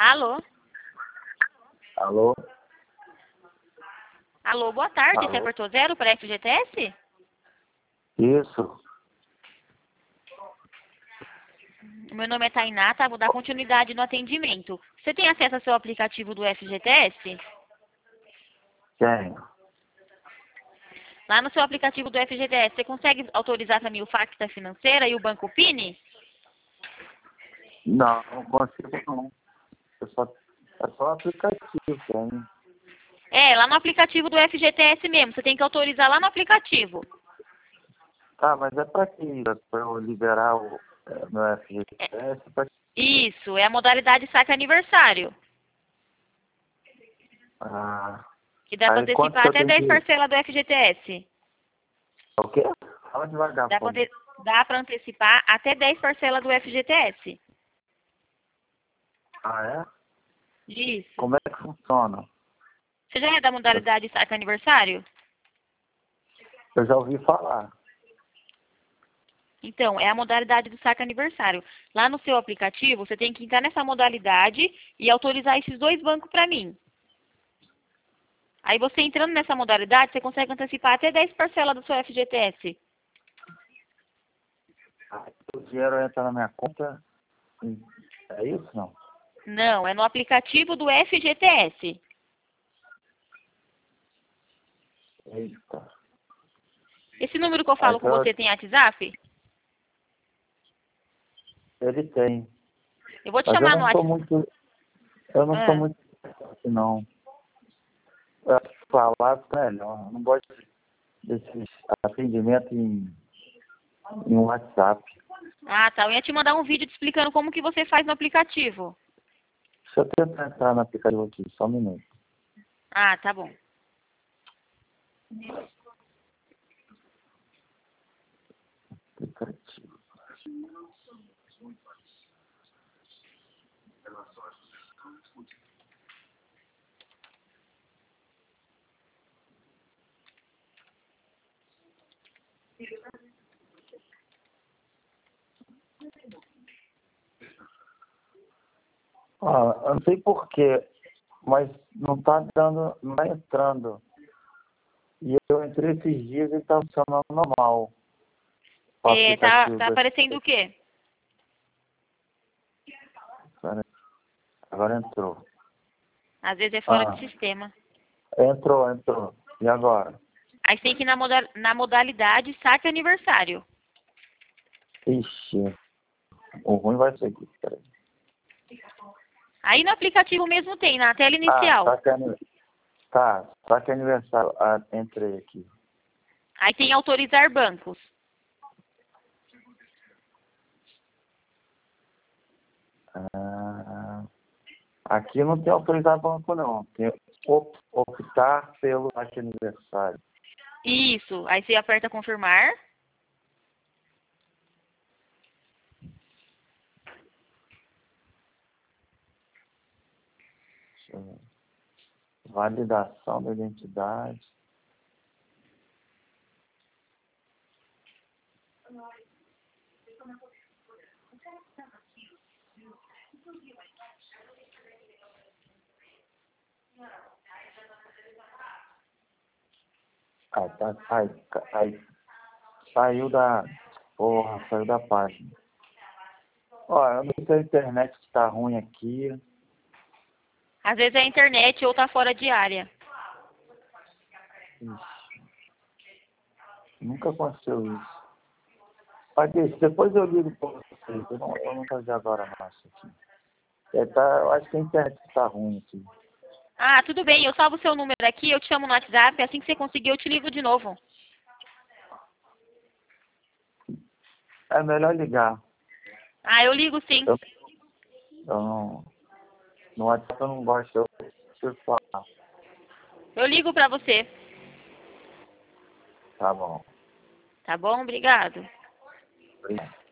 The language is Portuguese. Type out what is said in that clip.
Alô? Alô? Alô, boa tarde. Alô? Você apertou 0 para FGTS? Isso. Meu nome é Tainá, tá? Vou dar continuidade no atendimento. Você tem acesso ao seu aplicativo do FGTS? Tenho. Lá no seu aplicativo do FGTS, você consegue autorizar também o Facta Financeira e o Banco Pini? Não, não consigo não. É só aplicativo, tenho. É, lá no aplicativo do FGTS mesmo. Você tem que autorizar lá no aplicativo. Tá, mas é pra quê? É pra eu liberar o meu FGTS? Pra... Isso, é a modalidade saque aniversário. Ah, Que dá para aí quanto antecipar que eu até tenho 10 que... parcelas do FGTS. O quê? Fala devagar, Dá por favor. para antecipar até 10 parcelas do FGTS. Ah, é? Isso. Como é que funciona? Você já é da modalidade saque aniversário? Eu já ouvi falar. Então, é a modalidade do saque aniversário. Lá no seu aplicativo, você tem que entrar nessa modalidade e autorizar esses 2 bancos para mim. Aí você entrando nessa modalidade, você consegue antecipar até 10 parcelas do seu FGTS. Aí o dinheiro entra na minha conta. É isso, não? Não, é no aplicativo do FGTS. Eita. Esse número que eu Aí falo com você tem WhatsApp? ele tem. Eu vou te Mas eu chamar no não sou WhatsApp. muito... Eu não sou Ah, muito... Não. Eu acho que falar fica melhor. Eu não gosto desses atendimentos em WhatsApp. tá. Eu ia te mandar um vídeo te explicando como que você faz no aplicativo. Deixa eu tentar entrar no aplicativo aqui, só um minuto. Ah, tá bom. Aplicativo. Eu não sei porquê, mas não tá dando, não tá entrando. E eu entrei esses dias e tá funcionando normal. O aplicativo Tá aparecendo o quê? Agora entrou. Às vezes é fora Ah, de sistema. entrou. E agora? Aí você tem que ir na modalidade saque aniversário. Ixi, o ruim vai ser aqui, peraí. Aí no aplicativo mesmo tem, na tela inicial. Só que aniversário. Entrei aqui. Aí tem autorizar bancos. Ah, aqui não tem autorizar banco, não. Tem optar pelo saque aniversário. Isso. Aí você aperta confirmar. Deixa eu ver. Validação da identidade. Saiu da... Porra, saiu da página. Ó, eu não sei se a internet está ruim aqui. Às vezes é a internet ou tá fora de área. Ixi, nunca aconteceu isso. Padre, depois eu ligo para vocês. Eu não vou fazer agora mais isso aqui. Eu acho que a internet está ruim aqui. Ah, tudo bem. Eu salvo o seu número aqui, eu te chamo no WhatsApp. Assim que você conseguir, eu te ligo de novo. É melhor ligar. Ah, eu ligo sim. Eu não... No WhatsApp eu não gosto. Eu preciso falar. Eu ligo pra você. Tá bom. Tá bom? Obrigado. Obrigado.